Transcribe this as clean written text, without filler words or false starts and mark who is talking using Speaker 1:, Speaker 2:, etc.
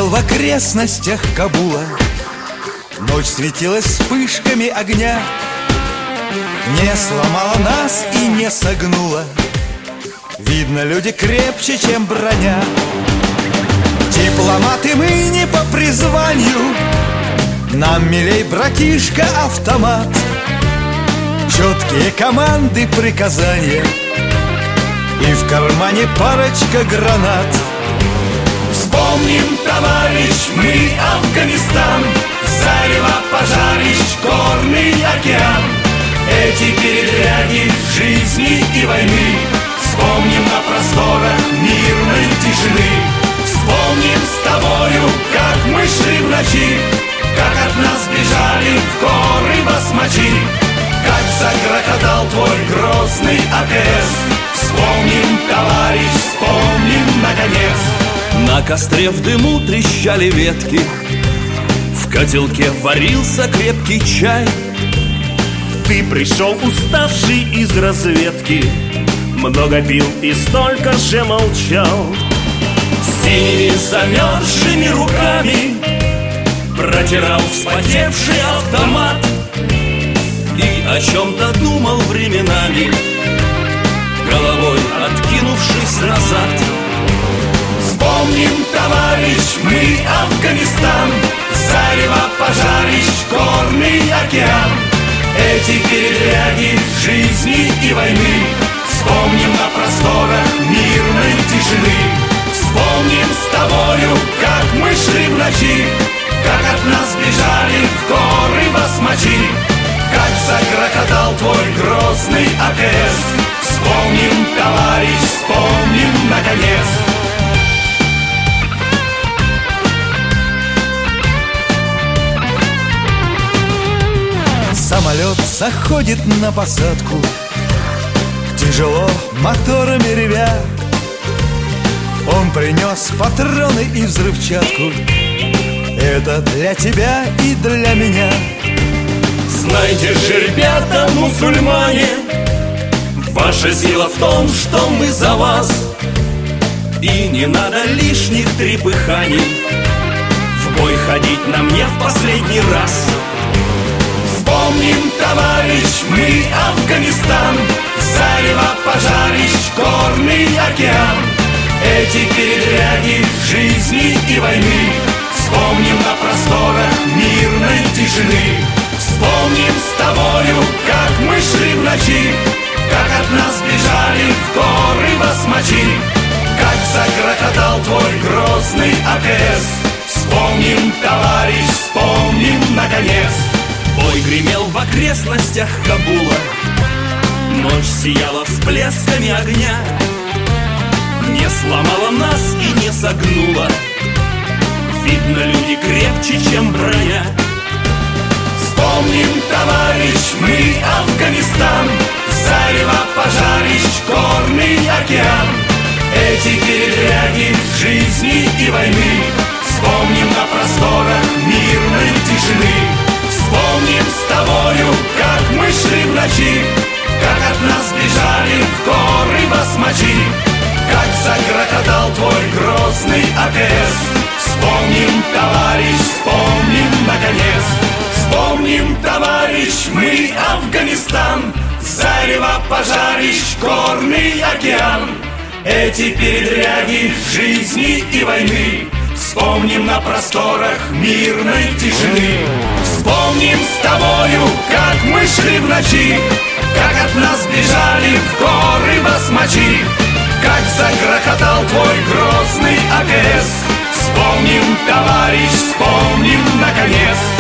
Speaker 1: в окрестностях Кабула. Ночь светилась вспышками огня, не сломала нас и не согнула. Видно, люди крепче, чем броня. Дипломаты мы не по призванию, нам милей, братишка, автомат. Четкие команды, приказания, и в кармане парочка гранат.
Speaker 2: Вспомним, товарищ, мы Афганистан, зарево пожарищ, горный океан. Эти передряги жизни и войны вспомним на просторах мирной тишины. Вспомним с тобою, как мы шли в ночи, как от нас бежали в горы басмачи, как загрохотал твой грозный АКС. Вспомним, товарищ, вспомним, наконец.
Speaker 3: На костре в дыму трещали ветки, в котелке варился крепкий чай.
Speaker 4: Ты пришел уставший из разведки, много пил и столько же молчал.
Speaker 3: Синими замерзшими руками протирал вспотевший автомат и о чем-то думал временами, головой откинувшись назад.
Speaker 2: Вспомним, товарищ, мы Афганистан, зарево пожарищ, горный океан. Эти передряги жизни и войны вспомним на просторах мирной тишины. Вспомним с тобою, как мы шли в ночи, как от нас бежали в горы басмачи, как загрохотал твой грозный АКС. Вспомним, товарищ, вспомним, наконец.
Speaker 1: Самолет заходит на посадку, тяжело моторами ревя. Он принес патроны и взрывчатку, это для тебя и для меня.
Speaker 3: Знайте же, ребята, мусульмане, ваша сила в том, что мы за вас. И не надо лишних трепыханий, в бой ходить нам не в последний раз.
Speaker 2: Вспомним, товарищ, мы Афганистан, зарево пожарищ, горный океан. Эти передряги жизни и войны вспомним на просторах мирной тишины. Вспомним с тобою, как мы шли в ночи, как от нас бежали в горы басмачи, как загрохотал твой грозный АКС. Вспомним, товарищ, вспомним, наконец.
Speaker 3: Бой гремел в окрестностях Кабула, ночь сияла всплесками огня, не сломала нас и не согнула. Видно, люди крепче, чем броня.
Speaker 2: Вспомним, товарищ, мы Афганистан, зарево пожарищ, горный океан. Эти передряги жизни и войны вспомним на просторах мирной тишины. Вспомним с тобою, как мы шли в ночи, как от нас бежали в горы басмачи, как загрохотал твой грозный АКС. Вспомним, товарищ, вспомним, наконец. Вспомним, товарищ, мы Афганистан, зарево пожарищ, горный океан. Эти передряги жизни и войны вспомним на просторах мирной тишины. Вспомним с тобою, как мы шли в ночи, как от нас бежали в горы басмачи, как загрохотал твой грозный АКС. Вспомним, товарищ, вспомним, наконец.